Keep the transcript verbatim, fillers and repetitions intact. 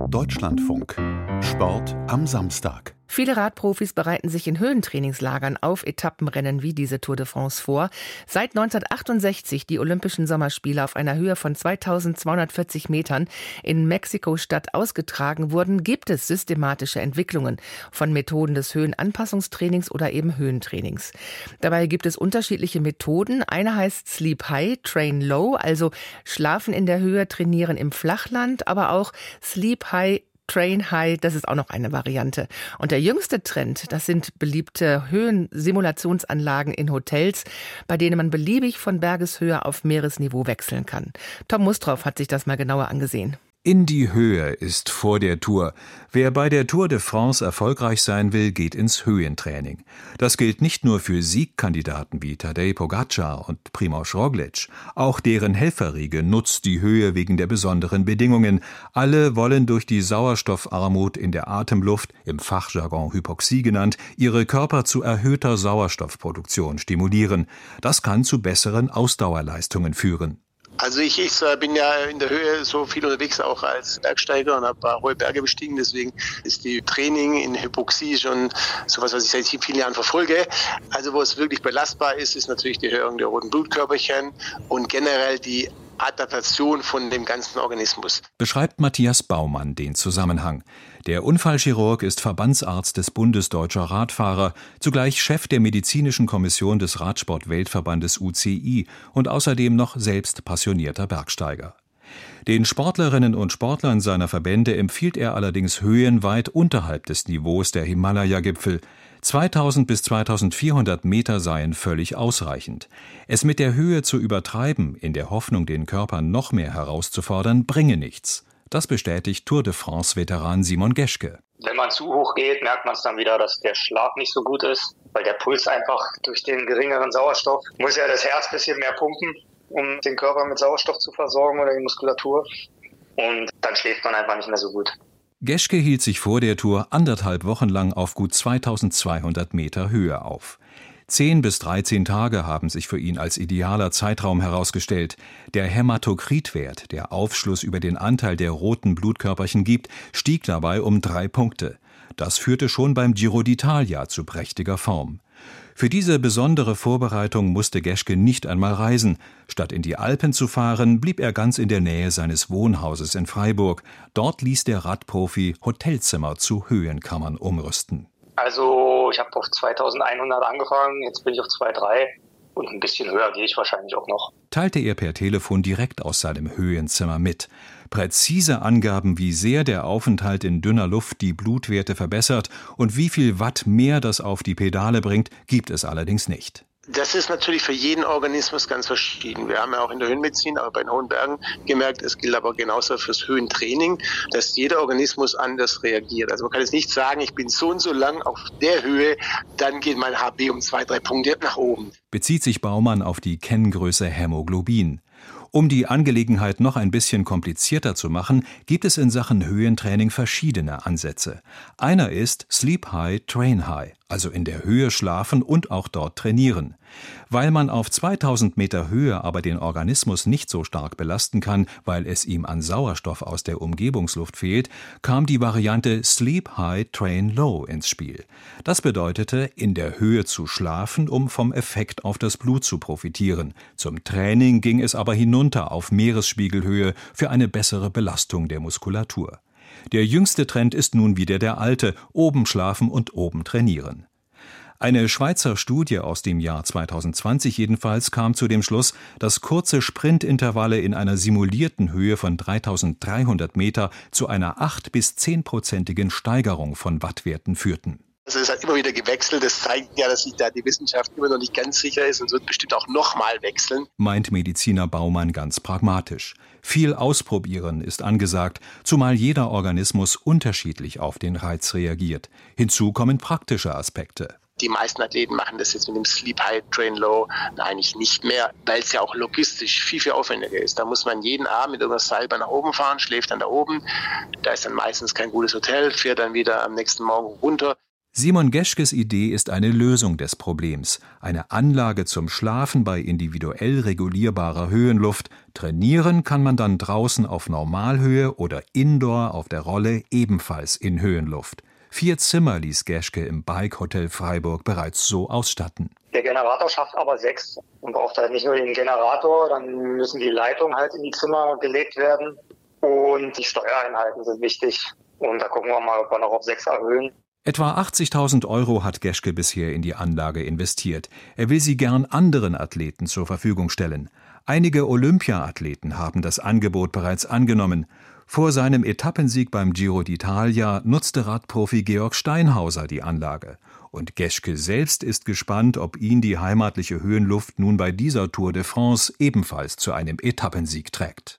Deutschlandfunk. Sport am Samstag. Viele Radprofis bereiten sich in Höhentrainingslagern auf Etappenrennen wie diese Tour de France vor. Seit neunzehnhundertachtundsechzig die Olympischen Sommerspiele auf einer Höhe von zweitausendzweihundertvierzig Metern in Mexiko-Stadt ausgetragen wurden, gibt es systematische Entwicklungen von Methoden des Höhenanpassungstrainings oder eben Höhentrainings. Dabei gibt es unterschiedliche Methoden. Eine heißt Sleep High, Train Low, also Schlafen in der Höhe, trainieren im Flachland, aber auch Sleep High, Train High, das ist auch noch eine Variante. Und der jüngste Trend, das sind beliebte Höhensimulationsanlagen in Hotels, bei denen man beliebig von Bergeshöhe auf Meeresniveau wechseln kann. Tom Mustroff hat sich das mal genauer angesehen. In die Höhe ist vor der Tour. Wer bei der Tour de France erfolgreich sein will, geht ins Höhentraining. Das gilt nicht nur für Siegkandidaten wie Tadej Pogačar und Primož Roglič. Auch deren Helferriege nutzt die Höhe wegen der besonderen Bedingungen. Alle wollen durch die Sauerstoffarmut in der Atemluft, im Fachjargon Hypoxie genannt, ihre Körper zu erhöhter Sauerstoffproduktion stimulieren. Das kann zu besseren Ausdauerleistungen führen. Also ich, ich bin ja in der Höhe so viel unterwegs, auch als Bergsteiger, und habe ein paar hohe Berge bestiegen. Deswegen ist die Training in Hypoxie schon sowas, was ich seit vielen Jahren verfolge. Also wo es wirklich belastbar ist, ist natürlich die Erhöhung der roten Blutkörperchen und generell die Adaptation von dem ganzen Organismus. Beschreibt Matthias Baumann den Zusammenhang. Der Unfallchirurg ist Verbandsarzt des Bundes Deutscher Radfahrer, zugleich Chef der medizinischen Kommission des Radsport-Weltverbandes U C I und außerdem noch selbst passionierter Bergsteiger. Den Sportlerinnen und Sportlern seiner Verbände empfiehlt er allerdings Höhen weit unterhalb des Niveaus der Himalaya-Gipfel. zweitausend bis zweitausendvierhundert Meter seien völlig ausreichend. Es mit der Höhe zu übertreiben, in der Hoffnung, den Körper noch mehr herauszufordern, bringe nichts. Das bestätigt Tour de France-Veteran Simon Geschke. Wenn man zu hoch geht, merkt man es dann wieder, dass der Schlag nicht so gut ist, weil der Puls einfach durch den geringeren Sauerstoff, muss ja das Herz ein bisschen mehr pumpen, um den Körper mit Sauerstoff zu versorgen oder die Muskulatur. Und dann schläft man einfach nicht mehr so gut. Geschke hielt sich vor der Tour anderthalb Wochen lang auf gut zweitausendzweihundert Meter Höhe auf. Zehn bis dreizehn Tage haben sich für ihn als idealer Zeitraum herausgestellt. Der Hämatokritwert, der Aufschluss über den Anteil der roten Blutkörperchen gibt, stieg dabei um drei Punkte. Das führte schon beim Giro d'Italia zu prächtiger Form. Für diese besondere Vorbereitung musste Geschke nicht einmal reisen. Statt in die Alpen zu fahren, blieb er ganz in der Nähe seines Wohnhauses in Freiburg. Dort ließ der Radprofi Hotelzimmer zu Höhenkammern umrüsten. Also ich habe auf zweitausendeinhundert angefangen, jetzt bin ich auf zweitausenddreihundert und ein bisschen höher gehe ich wahrscheinlich auch noch. Teilte er per Telefon direkt aus seinem Höhenzimmer mit. Präzise Angaben, wie sehr der Aufenthalt in dünner Luft die Blutwerte verbessert und wie viel Watt mehr das auf die Pedale bringt, gibt es allerdings nicht. Das ist natürlich für jeden Organismus ganz verschieden. Wir haben ja auch in der Höhenmedizin, auch bei den hohen Bergen gemerkt, es gilt aber genauso fürs Höhentraining, dass jeder Organismus anders reagiert. Also man kann jetzt nicht sagen, ich bin so und so lang auf der Höhe, dann geht mein H B um zwei, drei Punkte nach oben. Bezieht sich Baumann auf die Kenngröße Hämoglobin. Um die Angelegenheit noch ein bisschen komplizierter zu machen, gibt es in Sachen Höhentraining verschiedene Ansätze. Einer ist Sleep High, Train High, also in der Höhe schlafen und auch dort trainieren. Weil man auf zweitausend Meter Höhe aber den Organismus nicht so stark belasten kann, weil es ihm an Sauerstoff aus der Umgebungsluft fehlt, kam die Variante Sleep High, Train Low ins Spiel. Das bedeutete, in der Höhe zu schlafen, um vom Effekt auf das Blut zu profitieren. Zum Training ging es aber hinunter auf Meeresspiegelhöhe für eine bessere Belastung der Muskulatur. Der jüngste Trend ist nun wieder der alte, oben schlafen und oben trainieren. Eine Schweizer Studie aus dem Jahr zweitausendzwanzig jedenfalls kam zu dem Schluss, dass kurze Sprintintervalle in einer simulierten Höhe von dreitausenddreihundert Meter zu einer acht- bis zehnprozentigen Steigerung von Wattwerten führten. Also es hat immer wieder gewechselt. Das zeigt ja, dass sich da die Wissenschaft immer noch nicht ganz sicher ist und wird bestimmt auch nochmal wechseln. Meint Mediziner Baumann ganz pragmatisch. Viel ausprobieren ist angesagt, zumal jeder Organismus unterschiedlich auf den Reiz reagiert. Hinzu kommen praktische Aspekte. Die meisten Athleten machen das jetzt mit dem Sleep High, Train Low eigentlich nicht mehr, weil es ja auch logistisch viel, viel aufwendiger ist. Da muss man jeden Abend mit irgendeiner Seilbahn nach oben fahren, schläft dann da oben. Da ist dann meistens kein gutes Hotel, fährt dann wieder am nächsten Morgen runter. Simon Geschkes Idee ist eine Lösung des Problems. Eine Anlage zum Schlafen bei individuell regulierbarer Höhenluft. Trainieren kann man dann draußen auf Normalhöhe oder indoor auf der Rolle ebenfalls in Höhenluft. Vier Zimmer ließ Geschke im Bike Hotel Freiburg bereits so ausstatten. Der Generator schafft aber sechs. Man braucht halt nicht nur den Generator, dann müssen die Leitungen halt in die Zimmer gelegt werden. Und die Steuereinheiten sind wichtig. Und da gucken wir mal, ob wir noch auf sechs erhöhen. Etwa achtzigtausend Euro hat Geschke bisher in die Anlage investiert. Er will sie gern anderen Athleten zur Verfügung stellen. Einige Olympiaathleten haben das Angebot bereits angenommen. Vor seinem Etappensieg beim Giro d'Italia nutzte Radprofi Georg Steinhauser die Anlage. Und Geschke selbst ist gespannt, ob ihn die heimatliche Höhenluft nun bei dieser Tour de France ebenfalls zu einem Etappensieg trägt.